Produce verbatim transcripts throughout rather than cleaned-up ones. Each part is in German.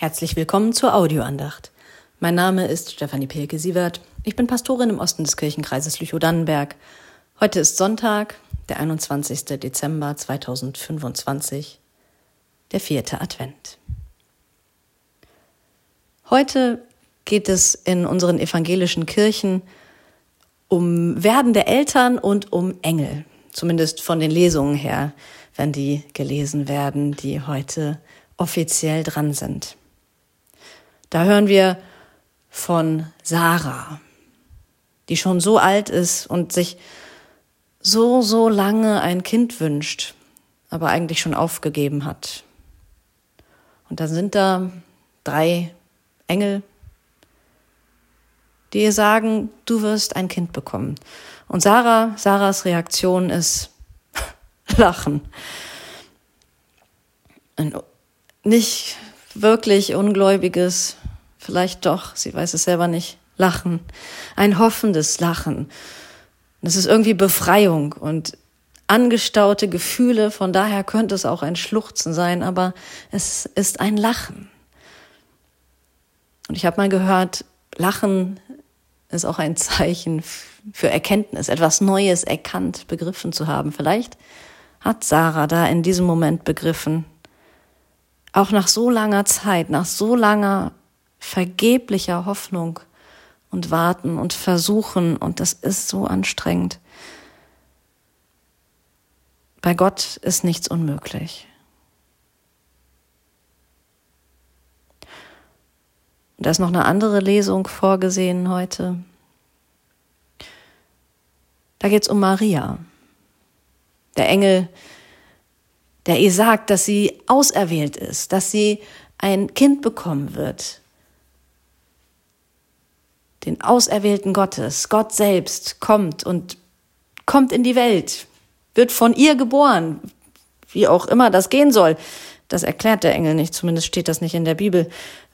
Herzlich willkommen zur Audioandacht. Mein Name ist Stefanie Pehlke-Sievert. Ich bin Pastorin im Osten des Kirchenkreises Lüchow-Dannenberg. Heute ist Sonntag, der einundzwanzigster Dezember zweitausendfünfundzwanzig, der vierte Advent. Heute geht es in unseren evangelischen Kirchen um werdende Eltern und um Engel. Zumindest von den Lesungen her, wenn die gelesen werden, die heute offiziell dran sind. Da hören wir von Sarah, die schon so alt ist und sich so, so lange ein Kind wünscht, aber eigentlich schon aufgegeben hat. Und dann sind da drei Engel, die ihr sagen, du wirst ein Kind bekommen. Und Sarah, Sarahs Reaktion ist Lachen. Ein nicht wirklich ungläubiges, vielleicht doch, sie weiß es selber nicht, Lachen. Ein hoffendes Lachen. Das ist irgendwie Befreiung und angestaute Gefühle, von daher könnte es auch ein Schluchzen sein, aber es ist ein Lachen. Und ich habe mal gehört, Lachen ist auch ein Zeichen für Erkenntnis, etwas Neues erkannt, begriffen zu haben. Vielleicht hat Sarah da in diesem Moment begriffen, auch nach so langer Zeit, nach so langer vergeblicher Hoffnung und Warten und Versuchen, und das ist so anstrengend. Bei Gott ist nichts unmöglich. Und da ist noch eine andere Lesung vorgesehen heute. Da geht es um Maria. Der Engel, der ihr sagt, dass sie auserwählt ist, dass sie ein Kind bekommen wird. Den Auserwählten Gottes, Gott selbst kommt und kommt in die Welt, wird von ihr geboren, wie auch immer das gehen soll. Das erklärt der Engel nicht, zumindest steht das nicht in der Bibel.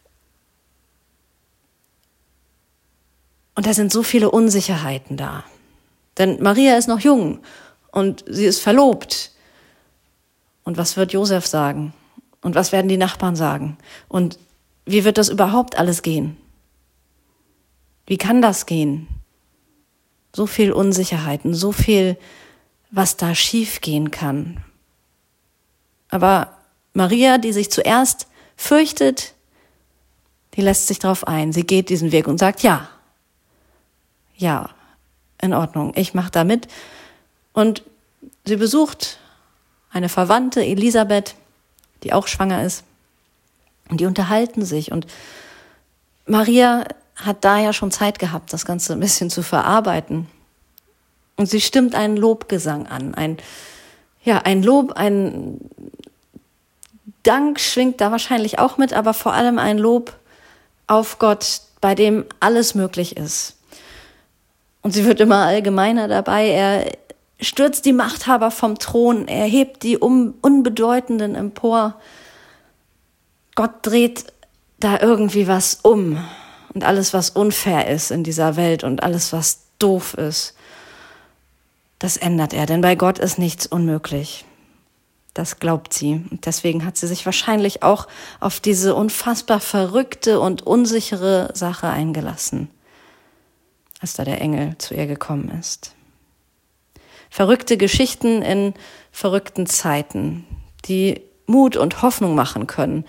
Und da sind so viele Unsicherheiten da. Denn Maria ist noch jung und sie ist verlobt. Und was wird Josef sagen? Und was werden die Nachbarn sagen? Und wie wird das überhaupt alles gehen? Wie kann das gehen? So viel Unsicherheiten, so viel, was da schief gehen kann. Aber Maria, die sich zuerst fürchtet, die lässt sich darauf ein. Sie geht diesen Weg und sagt, ja, ja, in Ordnung, ich mache da mit. Und sie besucht eine Verwandte, Elisabeth, die auch schwanger ist. Und die unterhalten sich. Und Maria hat da ja schon Zeit gehabt, das Ganze ein bisschen zu verarbeiten. Und sie stimmt einen Lobgesang an. Ein, ja, ein Lob, ein Dank schwingt da wahrscheinlich auch mit, aber vor allem ein Lob auf Gott, bei dem alles möglich ist. Und sie wird immer allgemeiner dabei. Er stürzt die Machthaber vom Thron, er hebt die Un- Unbedeutenden empor. Gott dreht da irgendwie was um. Und alles, was unfair ist in dieser Welt und alles, was doof ist, das ändert er. Denn bei Gott ist nichts unmöglich. Das glaubt sie. Und deswegen hat sie sich wahrscheinlich auch auf diese unfassbar verrückte und unsichere Sache eingelassen, als da der Engel zu ihr gekommen ist. Verrückte Geschichten in verrückten Zeiten, die Mut und Hoffnung machen können,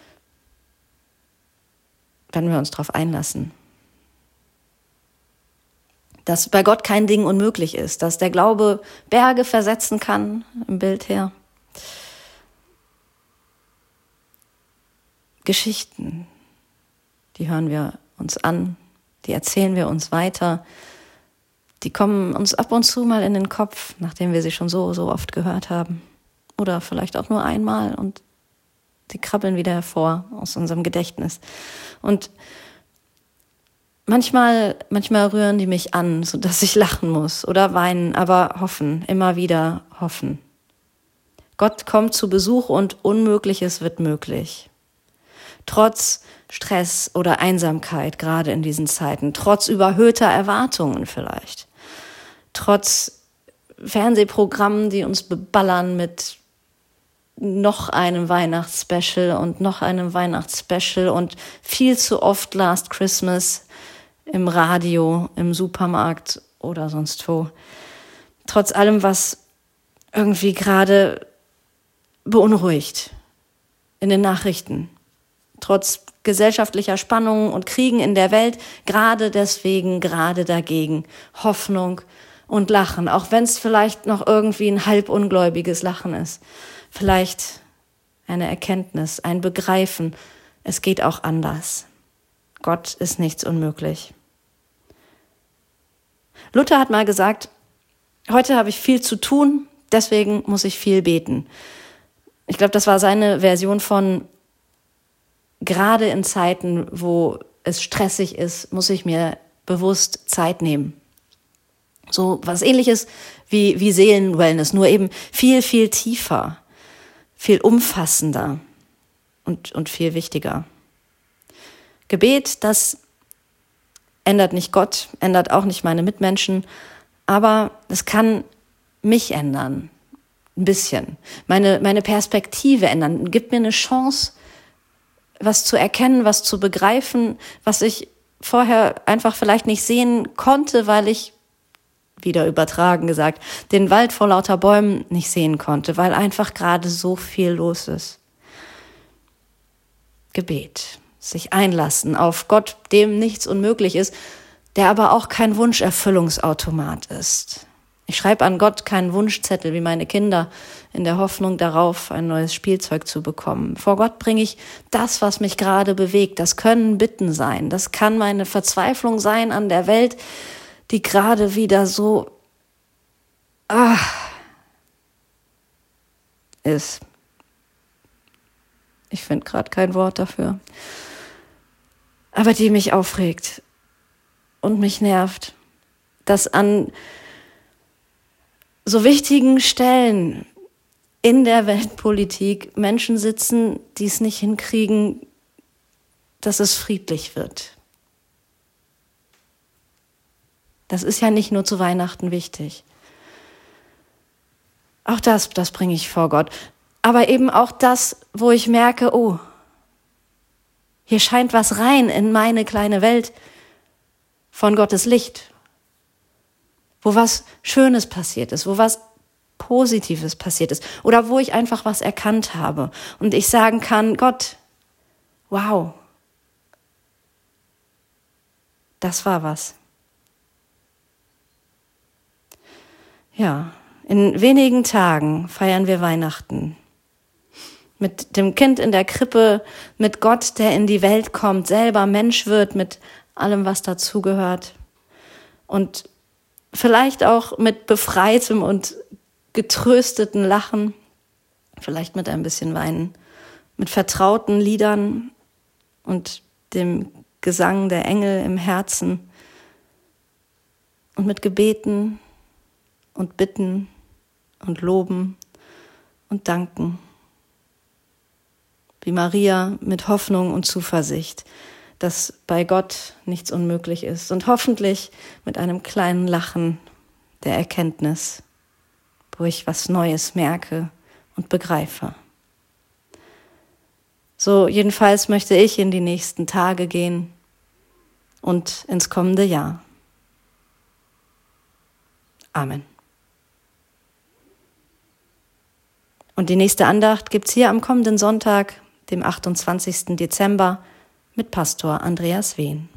wenn wir uns darauf einlassen. Dass bei Gott kein Ding unmöglich ist, dass der Glaube Berge versetzen kann, im Bild her. Geschichten, die hören wir uns an, die erzählen wir uns weiter, die kommen uns ab und zu mal in den Kopf, nachdem wir sie schon so, so oft gehört haben. Oder vielleicht auch nur einmal und sie krabbeln wieder hervor aus unserem Gedächtnis. Und manchmal, manchmal rühren die mich an, sodass ich lachen muss oder weinen, aber hoffen, immer wieder hoffen. Gott kommt zu Besuch und Unmögliches wird möglich. Trotz Stress oder Einsamkeit, gerade in diesen Zeiten, trotz überhöhter Erwartungen vielleicht, trotz Fernsehprogrammen, die uns beballern mit noch einem Weihnachtsspecial und noch einem Weihnachtsspecial und viel zu oft Last Christmas im Radio, im Supermarkt oder sonst wo. Trotz allem, was irgendwie gerade beunruhigt in den Nachrichten. Trotz gesellschaftlicher Spannungen und Kriegen in der Welt, gerade deswegen, gerade dagegen, Hoffnung und Lachen, auch wenn es vielleicht noch irgendwie ein halb ungläubiges Lachen ist. Vielleicht eine Erkenntnis, ein Begreifen, es geht auch anders. Gott ist nichts unmöglich. Luther hat mal gesagt, heute habe ich viel zu tun, deswegen muss ich viel beten. Ich glaube, das war seine Version von, gerade in Zeiten, wo es stressig ist, muss ich mir bewusst Zeit nehmen. So was Ähnliches wie, wie Seelenwellness, nur eben viel, viel tiefer, viel umfassender und, und viel wichtiger. Gebet, das ändert nicht Gott, ändert auch nicht meine Mitmenschen, aber es kann mich ändern, ein bisschen, meine, meine Perspektive ändern, gibt mir eine Chance, was zu erkennen, was zu begreifen, was ich vorher einfach vielleicht nicht sehen konnte, weil ich, wieder übertragen gesagt, den Wald vor lauter Bäumen nicht sehen konnte, weil einfach gerade so viel los ist. Gebet, sich einlassen auf Gott, dem nichts unmöglich ist, der aber auch kein Wunscherfüllungsautomat ist. Ich schreibe an Gott keinen Wunschzettel wie meine Kinder in der Hoffnung darauf, ein neues Spielzeug zu bekommen. Vor Gott bringe ich das, was mich gerade bewegt. Das können Bitten sein. Das kann meine Verzweiflung sein an der Welt, die gerade wieder so ah, ist. Ich finde gerade kein Wort dafür. Aber die mich aufregt und mich nervt, dass an so wichtigen Stellen in der Weltpolitik Menschen sitzen, die es nicht hinkriegen, dass es friedlich wird. Das ist ja nicht nur zu Weihnachten wichtig. Auch das, das bringe ich vor Gott. Aber eben auch das, wo ich merke, oh, hier scheint was rein in meine kleine Welt von Gottes Licht. Wo was Schönes passiert ist, wo was Positives passiert ist oder wo ich einfach was erkannt habe und ich sagen kann, Gott, wow, das war was. Ja, in wenigen Tagen feiern wir Weihnachten. Mit dem Kind in der Krippe, mit Gott, der in die Welt kommt, selber Mensch wird, mit allem, was dazugehört. Und vielleicht auch mit befreitem und getrösteten Lachen, vielleicht mit ein bisschen Weinen, mit vertrauten Liedern und dem Gesang der Engel im Herzen und mit Gebeten und Bitten und Loben und Danken. Wie Maria mit Hoffnung und Zuversicht, dass bei Gott nichts unmöglich ist und hoffentlich mit einem kleinen Lachen der Erkenntnis, wo ich was Neues merke und begreife. So jedenfalls möchte ich in die nächsten Tage gehen und ins kommende Jahr. Amen. Und die nächste Andacht gibt's hier am kommenden Sonntag, dem achtundzwanzigsten Dezember, mit Pastor Andreas Wehn.